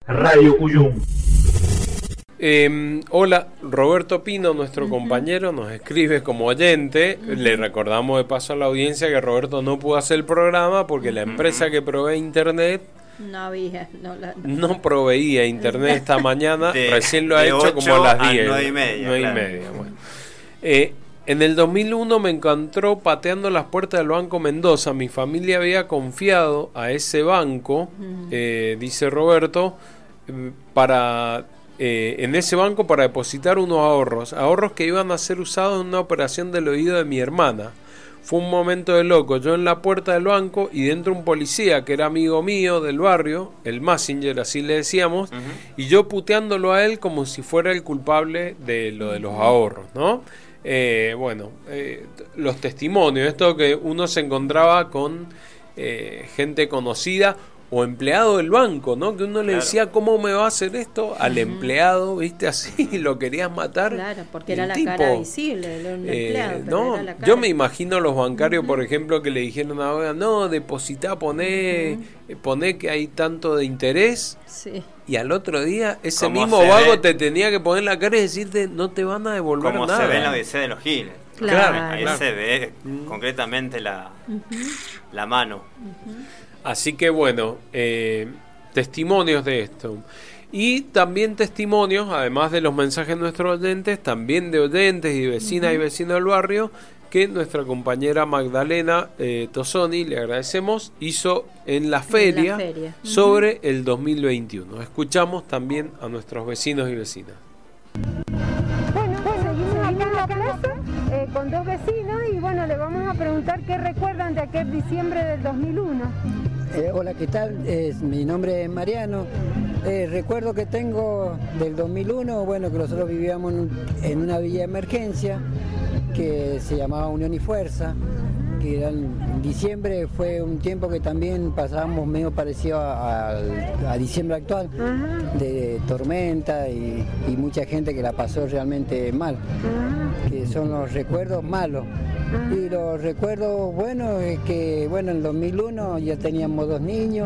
Radio Cuyum. Hola, Roberto Pino, nuestro compañero, nos escribe como oyente. Le recordamos de paso a la audiencia que Roberto no pudo hacer el programa porque la empresa que provee internet no proveía internet esta mañana. Recién lo ha hecho como a las 10. 9:30. Bueno. En el 2001 me encontró pateando las puertas del Banco Mendoza. Mi familia había confiado a ese banco, dice Roberto, en ese banco para depositar unos ahorros que iban a ser usados en una operación del oído de mi hermana. Fue un momento de loco, yo en la puerta del banco y dentro un policía que era amigo mío del barrio, el Messenger, así le decíamos, y yo puteándolo a él como si fuera el culpable de lo de los ahorros, ¿no? Los testimonios, esto que uno se encontraba con gente conocida o empleado del banco, ¿no? Que uno le decía, ¿cómo me va a hacer esto? Al empleado, ¿viste? Así, lo querías matar. Claro, porque era la cara visible de un empleado. No, era la cara. Yo me imagino los bancarios, por ejemplo, que le dijeron a la no, depositá, poné que hay tanto de interés. Sí. Y al otro día, ese mismo vago te tenía que poner la cara y decirte, no te van a devolver nada. Como se ve en la Odisea de los Giles. Claro. Ahí se ve concretamente la mano. Así que bueno, testimonios de esto. Y también testimonios, además de los mensajes de nuestros oyentes, también de oyentes y vecinas y vecinos del barrio, que nuestra compañera Magdalena Tosoni, le agradecemos, hizo en la feria, sobre el 2021. Escuchamos también a nuestros vecinos y vecinas. Bueno, seguimos aquí en la plaza con dos vecinos y bueno, le vamos a preguntar qué recuerdan de aquel diciembre del 2001. Hola, ¿qué tal? Mi nombre es Mariano. Recuerdo que tengo del 2001, bueno, que nosotros vivíamos en una villa de emergencia que se llamaba Unión y Fuerza, que era en diciembre, fue un tiempo que también pasábamos medio parecido a diciembre actual, de tormenta y mucha gente que la pasó realmente mal, que son los recuerdos malos. Y los recuerdos buenos es que, bueno, en el 2001 ya teníamos 2 niños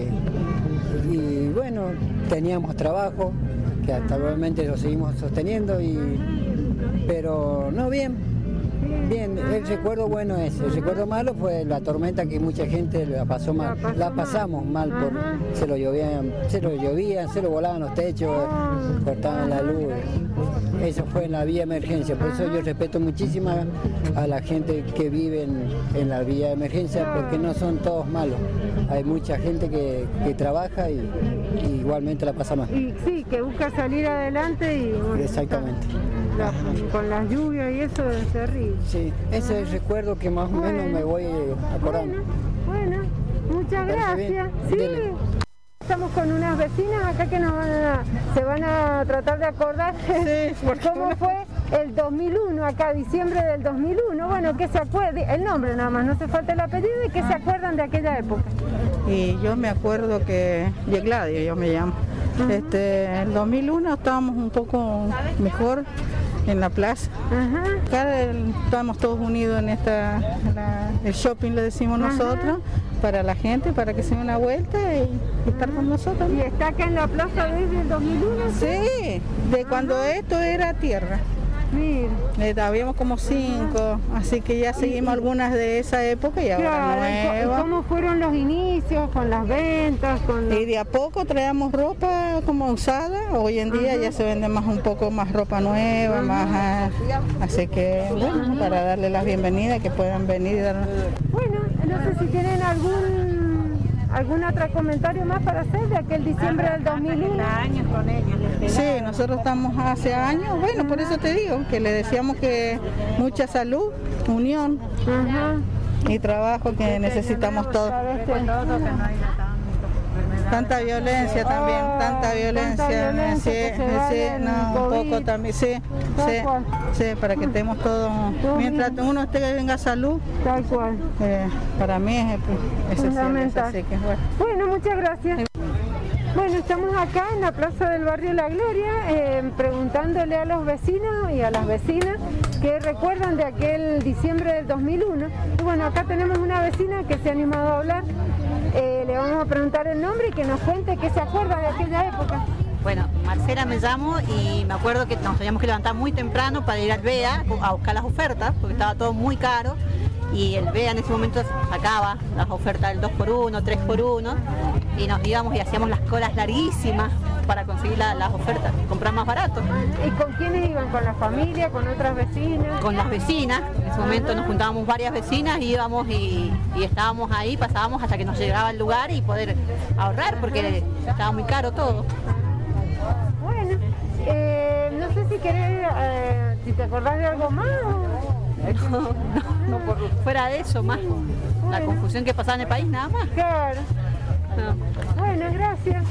y bueno, teníamos trabajo, que actualmente lo seguimos sosteniendo, pero no, bien, el recuerdo bueno es, el recuerdo malo fue la tormenta que mucha gente la pasó mal, la pasamos mal, se lo llovían, se lo volaban los techos, cortaban la luz. Eso fue en la vía de emergencia, por eso yo respeto muchísimo a la gente que vive en la vía de emergencia, porque no son todos malos. Hay mucha gente que trabaja y igualmente la pasa mal. Y sí, que busca salir adelante y... Bueno, exactamente. Con las lluvias y eso es terrible. Sí, ese es el recuerdo que más o menos me voy acordando. Bueno, muchas gracias. Sí. Estamos con unas vecinas acá que se van a tratar de acordar cómo fue el 2001, acá, diciembre del 2001. Bueno, que se acuerde, el nombre nada más, no hace falta el apellido, y que se acuerdan de aquella época. Y yo me acuerdo que, Gladio yo me llamo, el 2001 estábamos un poco mejor en la plaza. Acá estábamos todos unidos en el shopping, le decimos nosotros, para la gente, para que se dé una vuelta y estar con nosotros. ¿Y está acá en la plaza desde el 2001? Sí, de cuando esto era tierra. Habíamos como 5, así que ya seguimos algunas de esa época y ahora nuevas. ¿Cómo fueron los inicios con las ventas? Y de a poco traíamos ropa como usada, hoy en día ya se vende un poco más ropa nueva, así que bueno, para darle la bienvenida, que puedan venir y darnos. Bueno, no sé si tienen algún otro comentario más para hacer de aquel diciembre del 2001. Años con ellos. Sí, nosotros estamos hace años, bueno, por eso te digo, que le decíamos que mucha salud, unión y trabajo que necesitamos todos. Tanta violencia también, tanta violencia, un poco también, sí, para que estemos todos, mientras uno tenga salud, tal cual. Para mí es fundamental. Así que, bueno, muchas gracias. Bueno, estamos acá en la plaza del barrio La Gloria, preguntándole a los vecinos y a las vecinas qué recuerdan de aquel diciembre del 2001. Y bueno, acá tenemos una vecina que se ha animado a hablar. Le vamos a preguntar el nombre y que nos cuente qué se acuerda de aquella época. Bueno, Marcela me llamo y me acuerdo que nos teníamos que levantar muy temprano para ir al BEA a buscar las ofertas, porque estaba todo muy caro. Y el BEA en ese momento sacaba las ofertas del 2x1, 3x1 y nos íbamos y hacíamos las colas larguísimas para conseguir las ofertas, comprar más barato. ¿Y con quiénes iban? ¿Con la familia? ¿Con otras vecinas? Con las vecinas, en ese momento nos juntábamos varias vecinas, íbamos y estábamos ahí, pasábamos hasta que nos llegaba el lugar y poder ahorrar porque estaba muy caro todo. Bueno, no sé si querés, si te acordás de algo más o... No, fuera de eso, más la confusión que pasaba en el país, nada más. Claro. Bueno, gracias.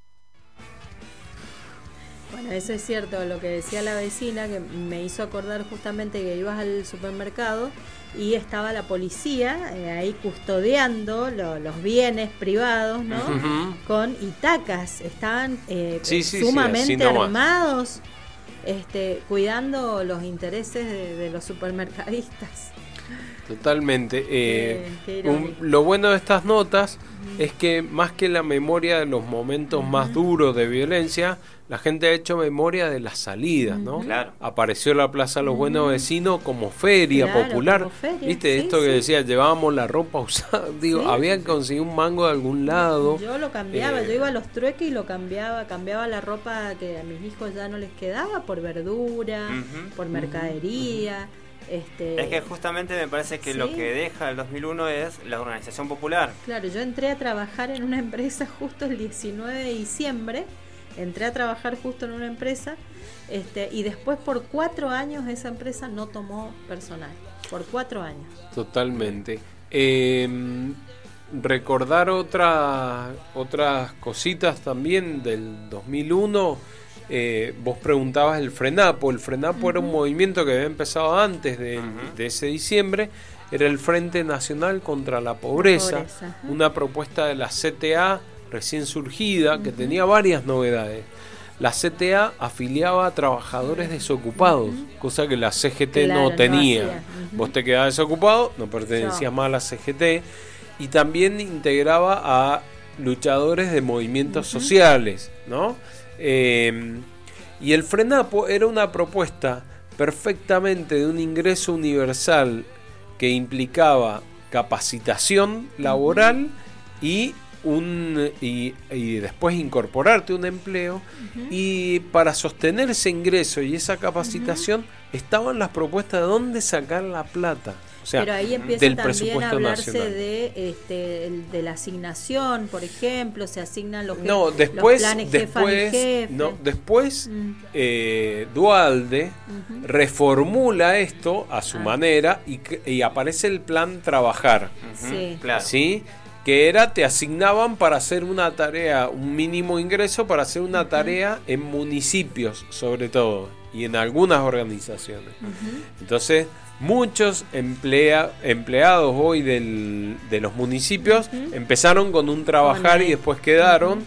Bueno, eso es cierto, lo que decía la vecina, que me hizo acordar justamente que ibas al supermercado y estaba la policía ahí custodiando los bienes privados, ¿no? Uh-huh. Con itacas, estaban sumamente armados. Cuidando los intereses de los supermercadistas. Totalmente. Lo bueno de estas notas es que más que la memoria de los momentos más duros de violencia, la gente ha hecho memoria de las salidas, ¿no? Claro. Apareció la Plaza Los Buenos Vecinos como feria popular. Como feria, ¿viste? Esto que decía, llevábamos la ropa usada. Digo, había que conseguir un mango de algún lado. Yo lo cambiaba, yo iba a los trueques y lo cambiaba la ropa que a mis hijos ya no les quedaba por verdura, por mercadería. Es que justamente me parece que lo que deja el 2001 es la organización popular. Claro, yo entré a trabajar en una empresa justo el 19 de diciembre. Entré a trabajar justo en una empresa y después por 4 años esa empresa no tomó personal. Por 4 años. Totalmente. Recordar otras cositas también del 2001. Vos preguntabas el FRENAPO. El FRENAPO era un movimiento que había empezado antes de ese diciembre. Era el Frente Nacional contra la Pobreza. Una propuesta de la CTA recién surgida, que tenía varias novedades. La CTA afiliaba a trabajadores desocupados, cosa que la CGT no tenía. No hacía. Vos te quedabas desocupado, no pertenecías más a la CGT, y también integraba a luchadores de movimientos sociales, ¿no? Y el FRENAPO era una propuesta perfectamente de un ingreso universal que implicaba capacitación laboral y después incorporarte a un empleo, y para sostener ese ingreso y esa capacitación estaban las propuestas de dónde sacar la plata. O sea, pero ahí empieza también a hablarse de la asignación, por ejemplo, se asignan los planes jefe. Después Duhalde reformula esto a su manera y aparece el plan Trabajar. Claro. ¿Sí? Que te asignaban para hacer una tarea, un mínimo ingreso para hacer una tarea en municipios, sobre todo, y en algunas organizaciones. Entonces, muchos empleados hoy de los municipios empezaron con un trabajar y después quedaron.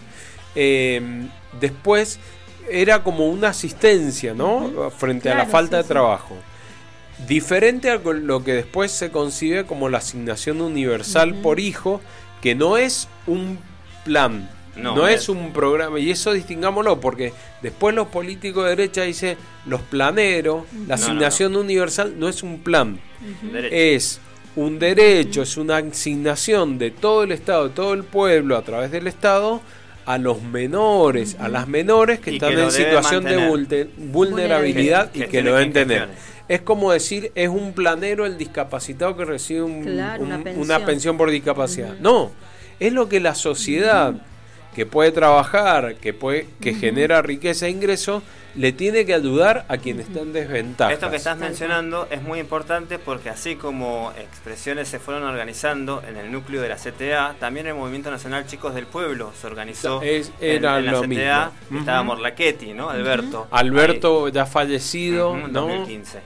Después era como una asistencia, ¿no? Frente a la falta de trabajo. Diferente a lo que después se concibe como la asignación universal por hijo, que no es un plan, no es un programa, y eso distingámoslo, porque después los políticos de derecha dicen los planeros, la asignación universal no es un plan, es un derecho, es una asignación de todo el Estado, de todo el pueblo a través del Estado a los menores, a las menores que están en situación de vulnerabilidad y que lo deben tener. Es como decir, es un planero el discapacitado que recibe una pensión por discapacidad. No, es lo que la sociedad que puede trabajar, que genera riqueza e ingresos, le tiene que ayudar a quien está en desventaja. Esto que estás mencionando es muy importante porque así como expresiones se fueron organizando en el núcleo de la CTA, también el Movimiento Nacional Chicos del Pueblo se organizó en la CTA. Estaba Morlachetti, ¿no? Alberto ya fallecido, en 2015.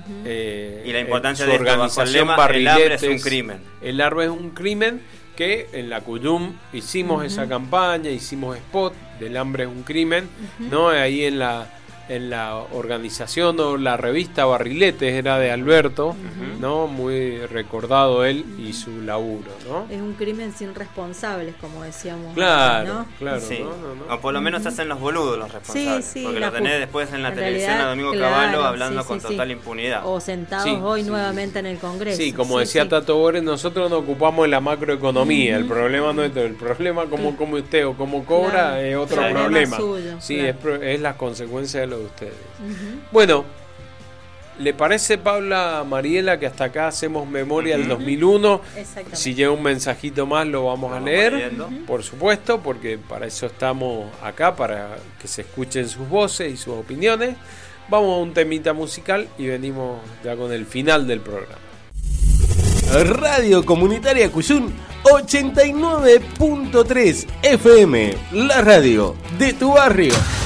Y la importancia de su organización el hambre es un crimen. El hambre es un crimen, que en la Cuyum hicimos esa campaña, hicimos spot del hambre es un crimen, ¿no? Ahí en la organización o la revista Barriletes, era de Alberto, ¿no? Muy recordado él y su laburo, ¿no? Es un crimen sin responsables, como decíamos. Claro, ¿no? claro. Sí. O por lo menos hacen los boludos los responsables. Sí, porque lo tenés después en la televisión a Domingo Cavallo hablando con total impunidad. O sentados hoy nuevamente en el Congreso. Sí, como decía Tato Bores, nosotros nos ocupamos de la macroeconomía. El problema no es el problema cómo come usted o cómo cobra, es otro problema. Suyo, sí, es la consecuencia de lo de ustedes. Bueno, ¿le parece, Paula, Mariela, que hasta acá hacemos memoria del 2001? Si llega un mensajito más lo vamos a leer, por supuesto, porque para eso estamos acá, para que se escuchen sus voces y sus opiniones. Vamos a un temita musical y venimos ya con el final del programa. Radio Comunitaria Cuyún 89.3 FM, la radio de tu barrio.